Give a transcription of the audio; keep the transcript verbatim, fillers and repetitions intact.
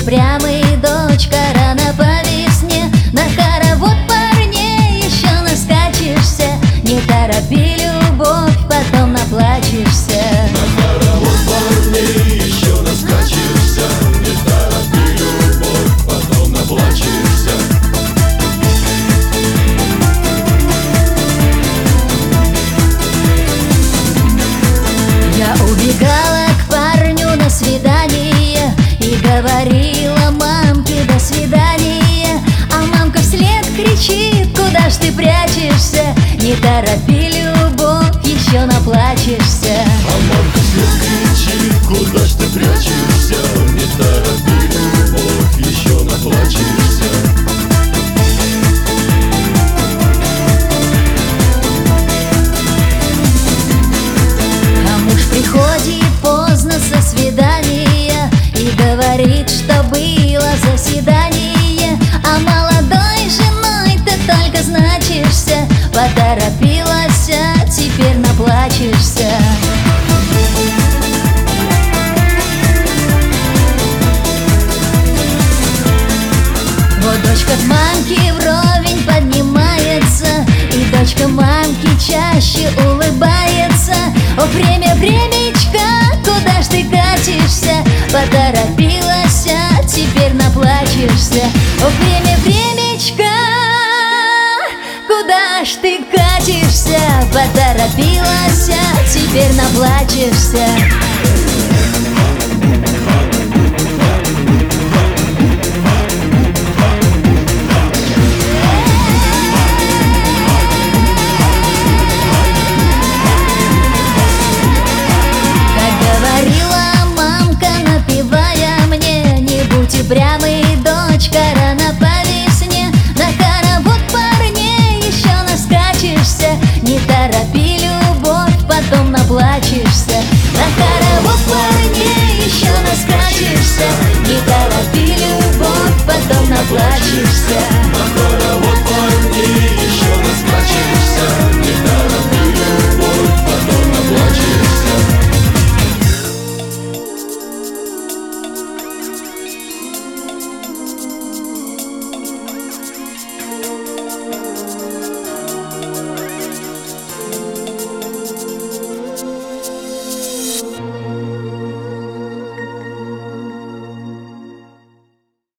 упрямый, дочка, рано по весне. На хоровод парней еще наскачешься. Не торопи любовь, потом наплачешься. На хоровод парней еще наскачешься. Не торопи любовь, потом наплачешься. Я убегала к парню на свидание и говорила мамке до свидания. А мамка вслед кричит: куда ж ты прячешься? Не торопи любовь, еще наплачешься. А мамка вслед кричит: куда ж ты прячешься? Не торопи любовь, еще наплачешься. Приходит поздно со свидания и говорит, что было заседание. А молодой женой ты только значишься. Поторопилась, а теперь наплачешься. Вот дочка к мамке вровень поднимается, и дочка мамке чаще улыбается. О, время, времечко, куда ж ты катишься? Поторопилась, а теперь наплачешься. О, время, времечко, куда ж ты катишься? Поторопилась, а теперь наплачешься. Упрямый, дочка, рано по весне. На хоровод парней еще наскачешься. Не торопи любовь, потом наплачешься. На хоровод парней еще наскачешься. Не торопи любовь, потом наплачешься.